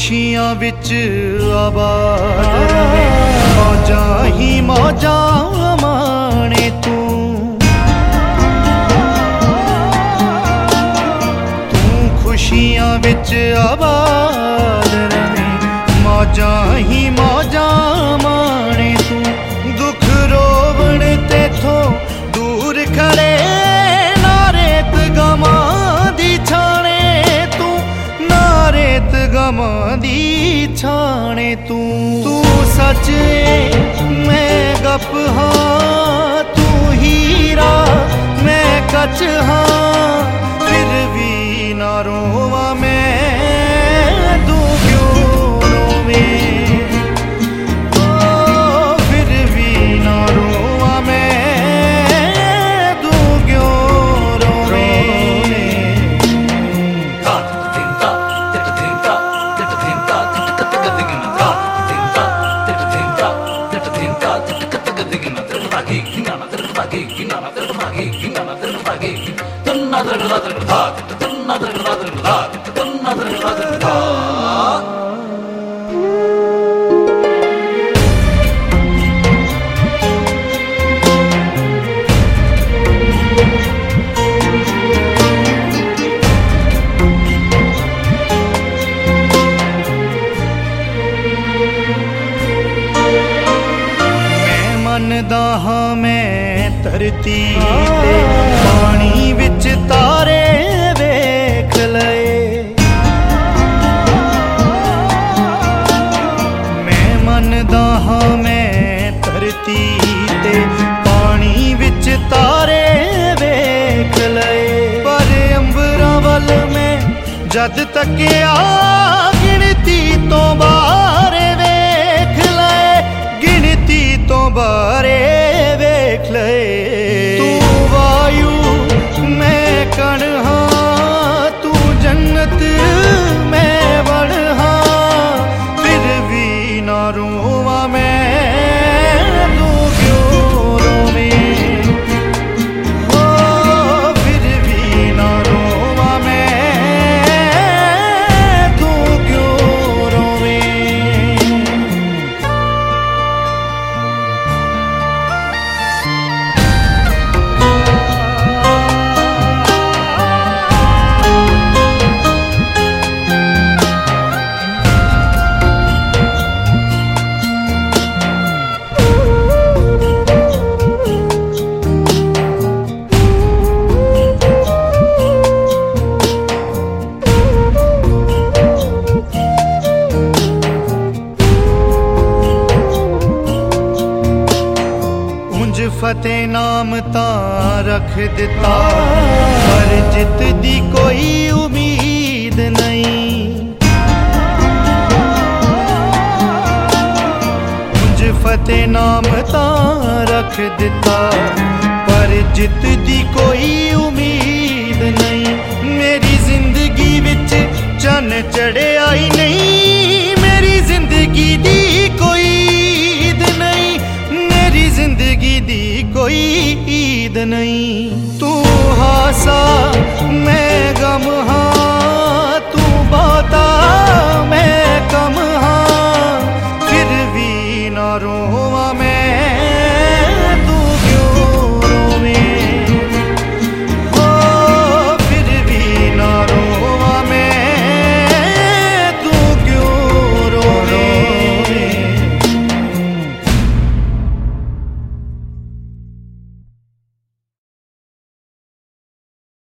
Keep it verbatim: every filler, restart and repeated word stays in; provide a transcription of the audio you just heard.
खुशियां विच आबाद रहे, मौजां ही मौजां माणे तू। तू खुशियां विच आबाद रहे, मौजां ही मौजां माणे तू। दुख रोवण तेथों दूर खड़े, नारेत गमां दी छाणे तू, नारेत गमां दी छाणे तू। तू सच है मैं गप हाँ, तू हीरा मैं कच हाँ, फिर भी ना रोवा मैं, तू क्यों रोवे। ओ फिर भी ना रोवा मैं, तू क्यों रोवे। मनदा हाँ मैं धरती ते, पानी विच तारे वेख लए। मैं मनदा हाँ मैं धरती ते, पानी विच तारे वेख लए। पर अंबरां वल मैं जद तकिया, गिनती तो बारे वेख लए, गिनती तो बारे वेख लए। तू वायु मैं कण हाँ, तू जन्नत मैं वण हाँ, फिर भी ना रोवा मैं, तू क्यों रोवे। ओ फिर भी ना रोवा मैं, तू क्यों रोवे। फतेह नाम तां रख दिता, पर जित दी कोई उम्मीद नहीं। मुझ फतेह नाम तां रख दिता, पर जित दी कोई उम्मीद नहीं। मेरी जिंदगी विच चन्न चढ़िया ही नहीं, मेरी जिंदगी दी कोई ईद नहीं, मेरी जिंदगी दी कोई ईद नहीं। तू हासा मैं गम हाँ,